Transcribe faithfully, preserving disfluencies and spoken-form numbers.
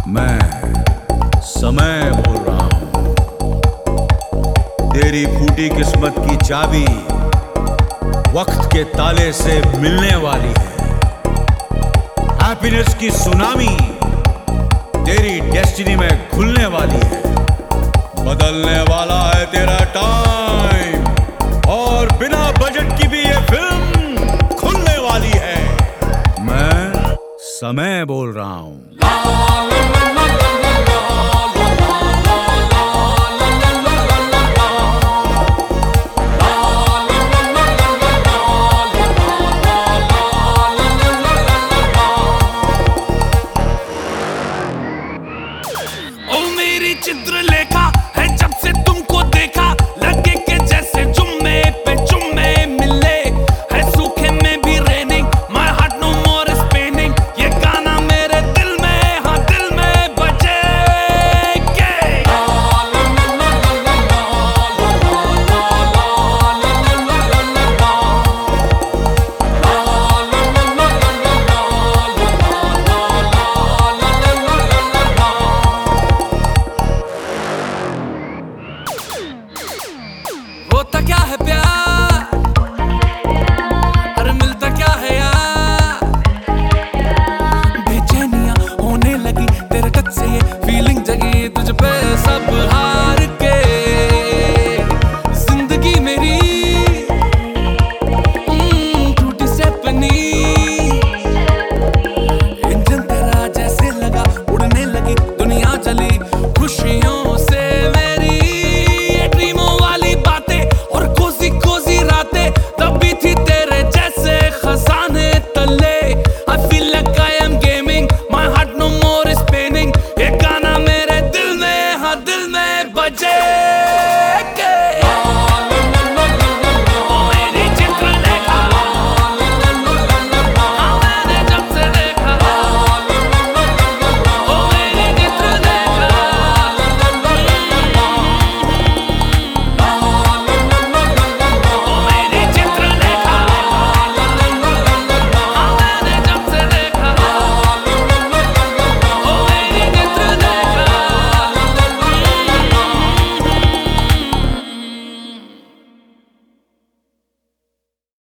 मैं समय बोल रहा हूं। तेरी फूटी किस्मत की चाबी वक्त के ताले से मिलने वाली है। हैप्पीनेस की सुनामी तेरी डेस्टिनी में खुलने वाली है। बदलने वाला है तेरा टाइम, और बिना बजट की भी ये फिल्म खुलने वाली है। मैं समय बोल रहा हूं। ओ मेरी चित्रलेखा